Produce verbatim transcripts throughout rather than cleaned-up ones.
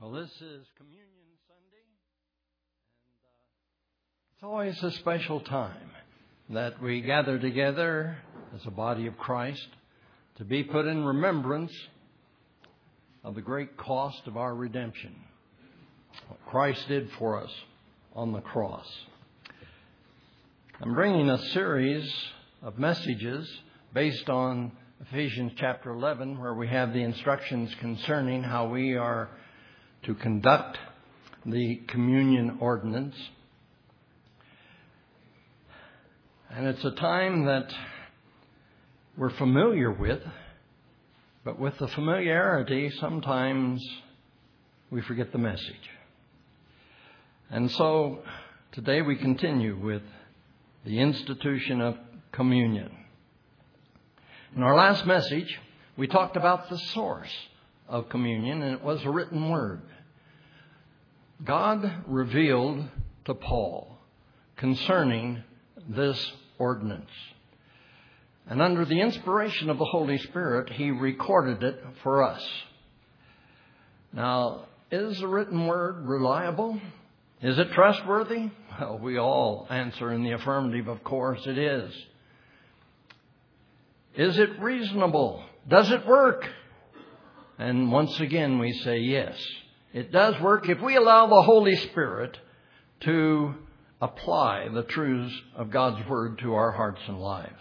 Well, this is Communion Sunday, and uh, it's always a special time that we gather together as a body of Christ to be put in remembrance of the great cost of our redemption, what Christ did for us on the cross. I'm bringing a series of messages based on Ephesians chapter eleven, where we have the instructions concerning how we are to conduct the communion ordinance. And it's a time that we're familiar with, but with the familiarity, sometimes we forget the message. And so today we continue with the institution of communion. In our last message, we talked about the source of communion, and it was a written word. God revealed to Paul concerning this ordinance. And under the inspiration of the Holy Spirit, he recorded it for us. Now, is the written word reliable? Is it trustworthy? Well, we all answer in the affirmative, of course it is. Is it reasonable? Does it work? And once again, we say yes. It does work if we allow the Holy Spirit to apply the truths of God's Word to our hearts and lives.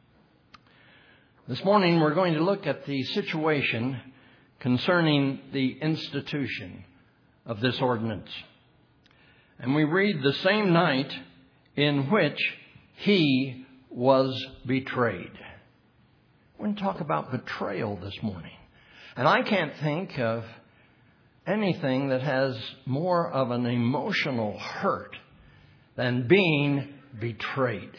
This morning, we're going to look at the situation concerning the institution of this ordinance. And we read the same night in which he was betrayed. We're going to talk about betrayal this morning. And I can't think of anything that has more of an emotional hurt than being betrayed.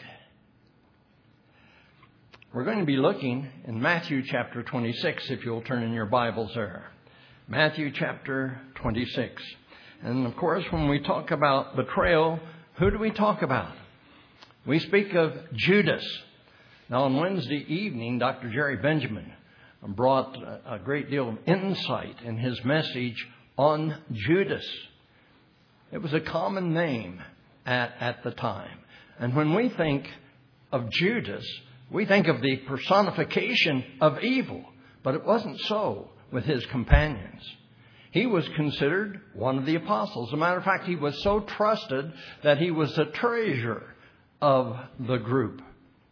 We're going to be looking in Matthew chapter twenty-six, if you'll turn in your Bibles there. Matthew chapter twenty-six. And of course, when we talk about betrayal, who do we talk about? We speak of Judas. Now, on Wednesday evening, Doctor Jerry Benjamin brought a great deal of insight in his message on Judas. It was a common name at, at the time. And when we think of Judas, we think of the personification of evil. But it wasn't so with his companions. He was considered one of the apostles. As a matter of fact, he was so trusted that he was the treasurer of the group.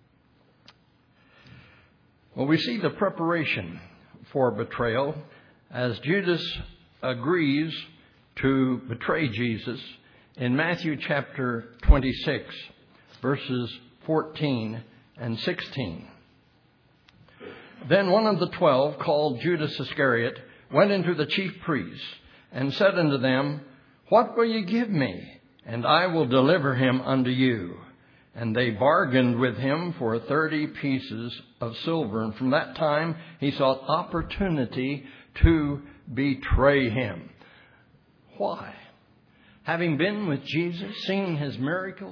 Well, we see the preparation for betrayal as Judas agrees to betray Jesus in Matthew chapter twenty-six, verses fourteen and sixteen. Then one of the twelve, called Judas Iscariot, went into the chief priests and said unto them, What will ye give me? And I will deliver him unto you. And they bargained with him for thirty pieces of silver. And from that time he sought opportunity to betray him. Why? Having been with Jesus, seen his miracles,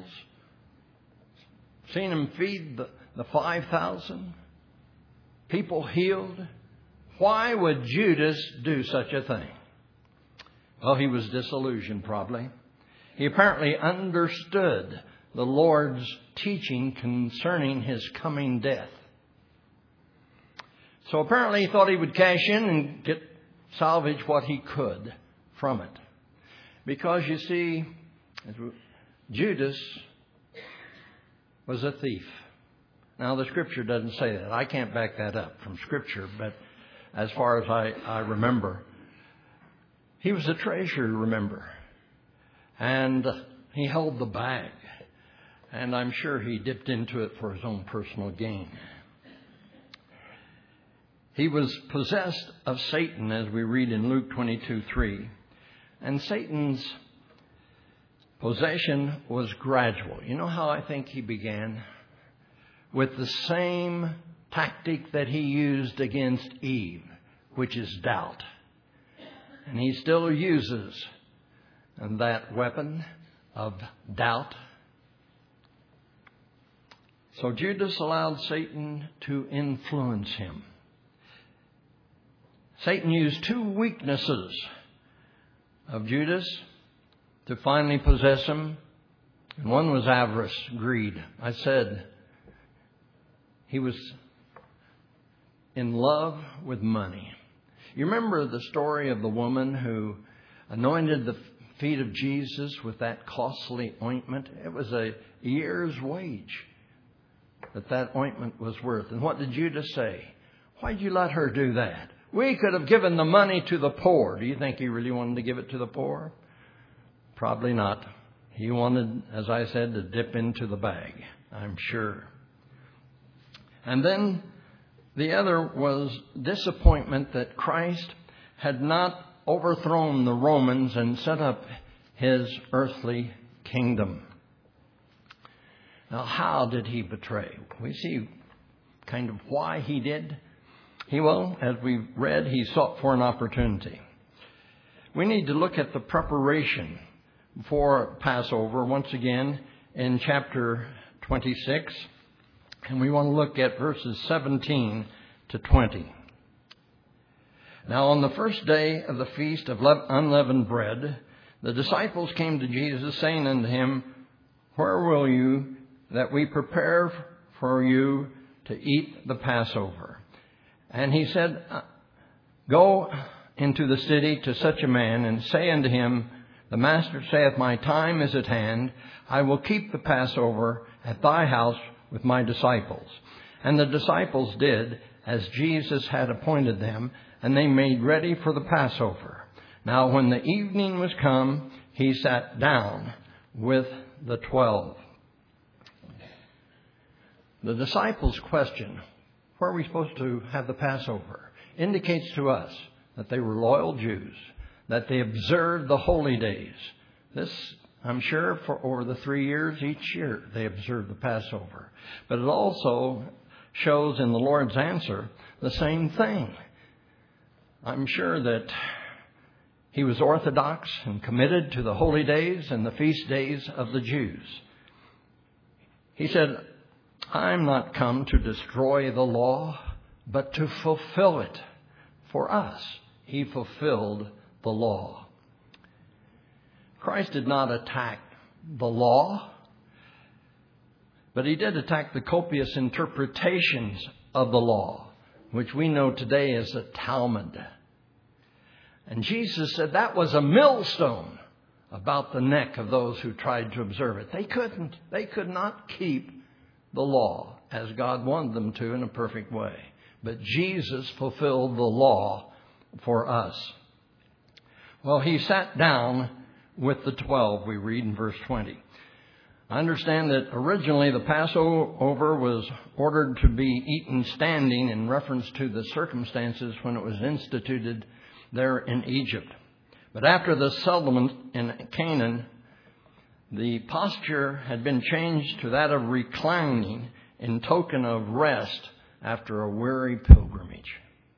seen him feed the, the five thousand, people healed, why would Judas do such a thing? Well, he was disillusioned probably. He apparently understood the Lord's teaching concerning his coming death. So apparently he thought he would cash in and get salvage what he could from it. Because you see, Judas was a thief. Now the Scripture doesn't say that. I can't back that up from Scripture, but as far as I, I remember, he was a treasurer, remember. And he held the bag. And I'm sure he dipped into it for his own personal gain. He was possessed of Satan, as we read in Luke twenty-two three. And Satan's possession was gradual. You know how I think he began? With the same tactic that he used against Eve, which is doubt. And he still uses that weapon of doubt. So Judas allowed Satan to influence him. Satan used two weaknesses of Judas to finally possess him. And one was avarice, greed. I said he was in love with money. You remember the story of the woman who anointed the feet of Jesus with that costly ointment? It was a year's wage that that ointment was worth. And what did Judas say? Why'd you let her do that? We could have given the money to the poor. Do you think he really wanted to give it to the poor? Probably not. He wanted, as I said, to dip into the bag, I'm sure. And then the other was disappointment that Christ had not overthrown the Romans and set up his earthly kingdom. Now, how did he betray? We see kind of why he did. He, well, as we've read, he sought for an opportunity. We need to look at the preparation for Passover once again in chapter twenty-six. And we want to look at verses seventeen to twenty. Now, on the first day of the feast of unleavened bread, the disciples came to Jesus, saying unto him, Where will you that we prepare for you to eat the Passover? And he said, Go into the city to such a man, and say unto him, The Master saith, My time is at hand. I will keep the Passover at thy house with my disciples. And the disciples did as Jesus had appointed them, and they made ready for the Passover. Now when the evening was come, he sat down with the twelve. The disciples' question, where are we supposed to have the Passover, indicates to us that they were loyal Jews, that they observed the holy days. This, I'm sure, for over the three years, each year they observed the Passover. But it also shows in the Lord's answer the same thing. I'm sure that he was orthodox and committed to the holy days and the feast days of the Jews. He said, I'm not come to destroy the law, but to fulfill it for us. He fulfilled the law. Christ did not attack the law, but he did attack the copious interpretations of the law, which we know today as the Talmud. And Jesus said that was a millstone about the neck of those who tried to observe it. They couldn't. They could not keep the law as God wanted them to in a perfect way. But Jesus fulfilled the law for us. Well, he sat down with the twelve, we read in verse twenty. I understand that originally the Passover was ordered to be eaten standing in reference to the circumstances when it was instituted there in Egypt. But after the settlement in Canaan, the posture had been changed to that of reclining in token of rest after a weary pilgrimage.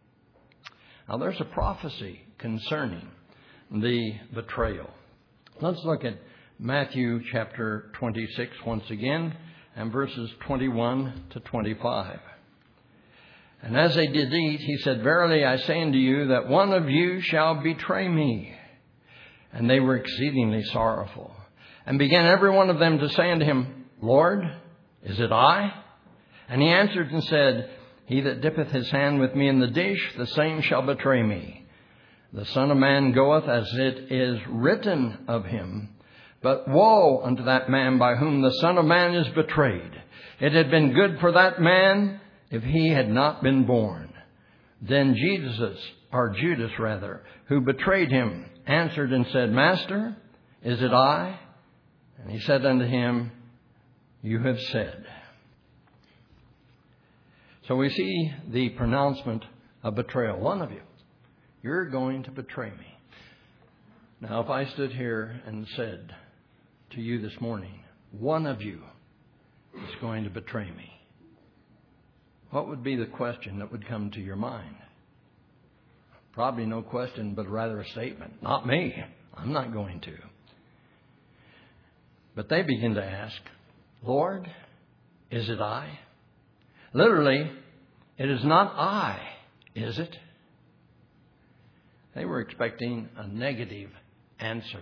Now there's a prophecy concerning the betrayal. Let's look at Matthew chapter twenty-six once again, and verses twenty-one to twenty-five. And as they did eat, he said, Verily I say unto you that one of you shall betray me. And they were exceedingly sorrowful, and began every one of them to say unto him, Lord, is it I? And he answered and said, He that dippeth his hand with me in the dish, the same shall betray me. The Son of Man goeth as it is written of him. But woe unto that man by whom the Son of Man is betrayed. It had been good for that man if he had not been born. Then Jesus, or Judas rather, who betrayed him, answered and said, Master, is it I? And he said unto him, You have said. So we see the pronouncement of betrayal. One of you, you're going to betray me. Now, if I stood here and said to you this morning, one of you is going to betray me, what would be the question that would come to your mind? Probably no question, but rather a statement. Not me. I'm not going to. But they begin to ask, Lord, is it I? Literally, it is not I, is it? They were expecting a negative answer.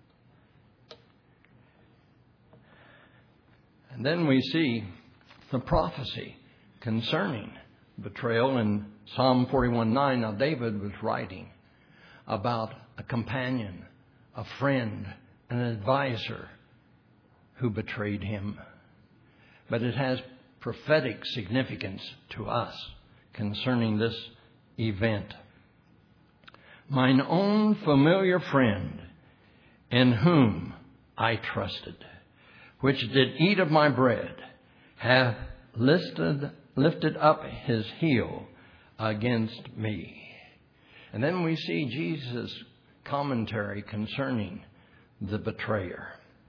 And then we see the prophecy concerning betrayal in Psalm forty-one nine. Now David was writing about a companion, a friend, an advisor who betrayed him. But it has prophetic significance to us concerning this event. Mine own familiar friend, in whom I trusted, which did eat of my bread, hath lifted, lifted up his heel against me. And then we see Jesus' commentary concerning the betrayer.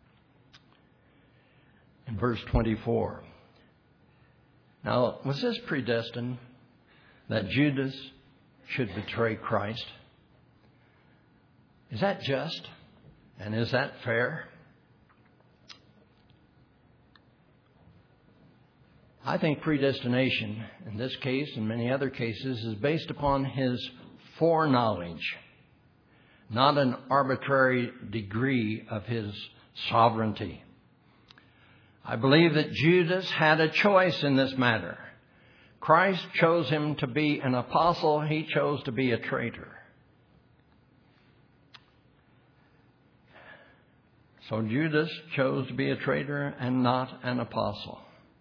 In verse twenty-four. Now, was this predestined that Judas should betray Christ? Is that just? And is that fair? I think predestination, in this case and many other cases, is based upon his foreknowledge, not an arbitrary degree of his sovereignty. I believe that Judas had a choice in this matter. Christ chose him to be an apostle. He chose to be a traitor. So Judas chose to be a traitor and not an apostle.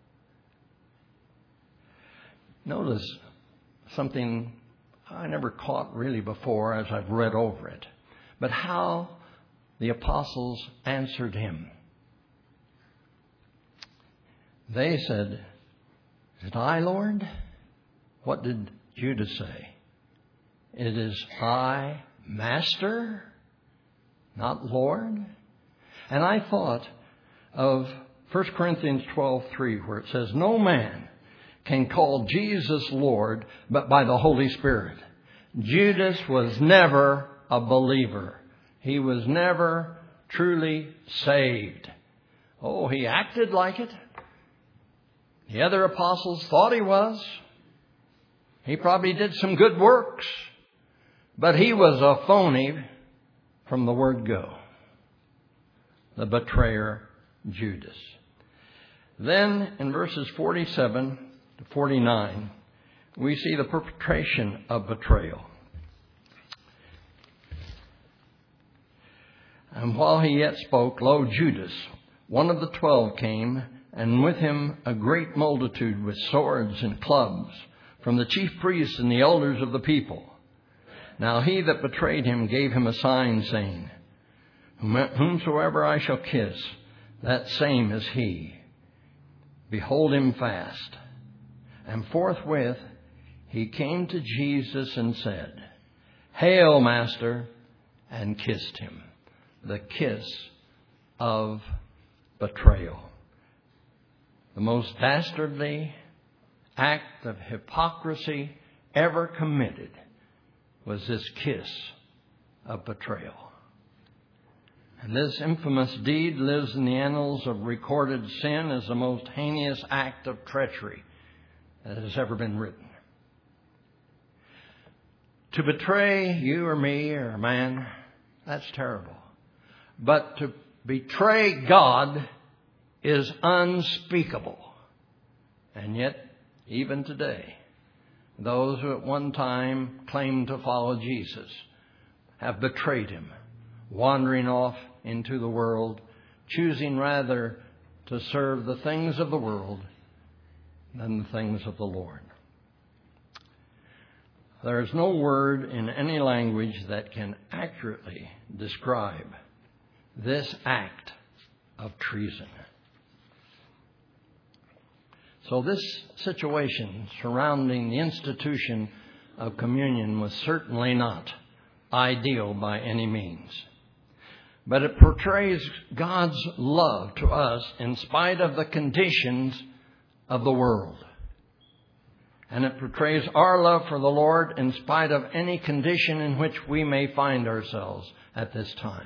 Notice something I never caught really before as I've read over it, but how the apostles answered him. They said, "Is it I, Lord?" What did Judas say? "It is I, Master, not Lord." And I thought of First Corinthians twelve three, where it says, "No man can call Jesus Lord but by the Holy Spirit." Judas was never a believer. He was never truly saved. Oh, he acted like it. The other apostles thought he was. He probably did some good works, but he was a phony from the word go. The betrayer, Judas. Then in verses forty-seven to forty-nine, we see the perpetration of betrayal. And while he yet spoke, lo, Judas, one of the twelve, came, and with him a great multitude with swords and clubs, from the chief priests and the elders of the people. Now he that betrayed him gave him a sign, saying, "Whomsoever I shall kiss, that same is he. Behold him fast." And forthwith he came to Jesus and said, "Hail, Master," and kissed him. The kiss of betrayal. The most dastardly act of hypocrisy ever committed was this kiss of betrayal. And this infamous deed lives in the annals of recorded sin as the most heinous act of treachery that has ever been written. To betray you or me or a man, that's terrible. But to betray God is unspeakable. And yet, even today, those who at one time claimed to follow Jesus have betrayed him, wandering off into the world, choosing rather to serve the things of the world than the things of the Lord. There is no word in any language that can accurately describe this act of treason. So this situation surrounding the institution of communion was certainly not ideal by any means. But it portrays God's love to us in spite of the conditions of the world. And it portrays our love for the Lord in spite of any condition in which we may find ourselves at this time.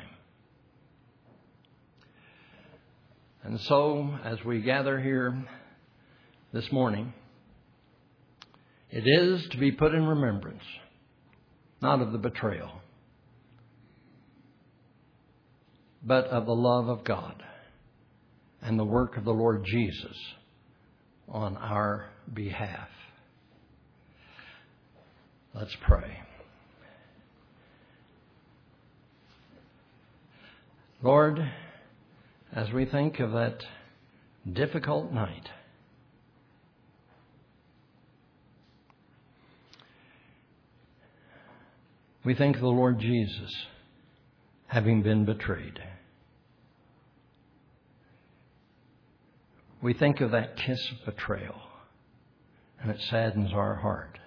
And so, as we gather here this morning, it is to be put in remembrance, not of the betrayal, but of the love of God and the work of the Lord Jesus on our behalf. Let's pray. Lord, as we think of that difficult night, we think of the Lord Jesus having been betrayed. We think of that kiss of betrayal, and it saddens our heart.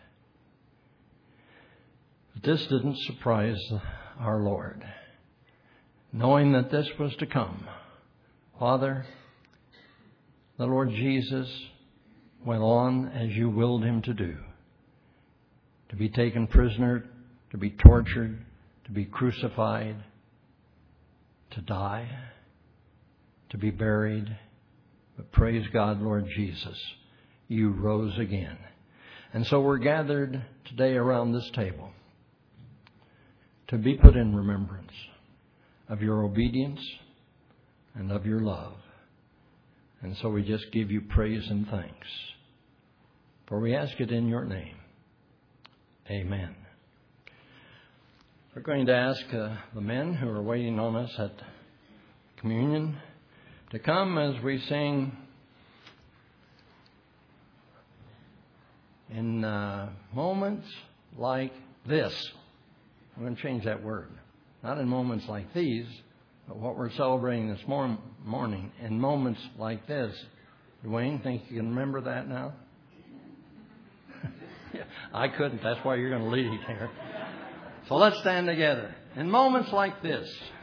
But this didn't surprise our Lord. Knowing that this was to come, Father, the Lord Jesus went on as you willed him to do, to be taken prisoner, to be tortured, to be crucified, to die, to be buried. But praise God, Lord Jesus, you rose again. And so we're gathered today around this table to be put in remembrance of your obedience and of your love. And so we just give you praise and thanks. For we ask it in your name. Amen. We're going to ask uh, the men who are waiting on us at communion to come as we sing in uh, moments like this. I'm going to change that word. Not in moments like these, but what we're celebrating this mor- morning. In moments like this. Dwayne, think you can remember that now? Yeah, I couldn't. That's why you're going to lead here. So let's stand together. In moments like this.